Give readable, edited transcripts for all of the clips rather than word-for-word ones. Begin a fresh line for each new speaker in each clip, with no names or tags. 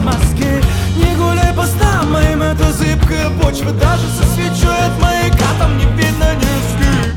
мозги. Не гуляй по снам моим, это зыбкая почва. Даже со свечой от маяка там не видно низги.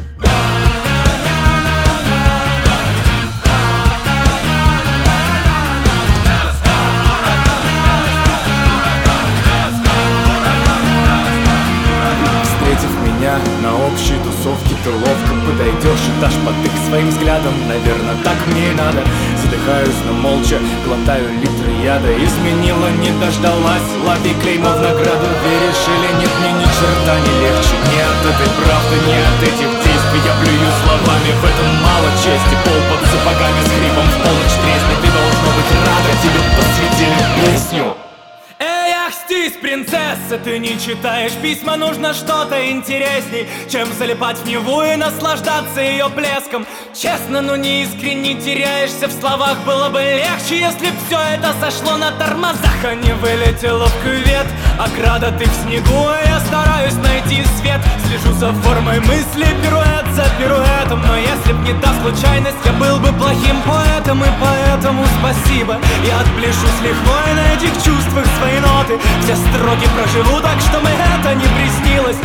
Встретив меня на общей тусовке, ты ловко подойдешь и дашь потык своим взглядом. Наверное, так мне и надо. Задыхаюсь, но молча глотаю литры яда. Изменила, не дождалась, лови клеймо в награду. Веришь или нет, мне ни черта не легче. Не от этой правды, не от этих действий. Я плюю словами, в этом мало чести. Пол под сапогами с хрипом в полночь треснет. Ты должно быть рада, тебе посвятили песню. Эй, ахстись, принцесса, ты не читаешь письма, нужно что-то интересней, чем залипать в Неву и наслаждаться ее блеском. Честно, но не искренне теряешься в словах. Было бы легче, если б все это сошло на тормозах, а не вылетело в кювет. Ограда, ты в снегу, а я стараюсь найти свет. Слежу за формой мысли, пируэт за пируэтом. Но если б не та случайность, я был бы плохим поэтом. И поэтому спасибо, я отпляшу с лихвой на этих чувствах свои ноты. Все строки проживу так, что мне это не приснилось.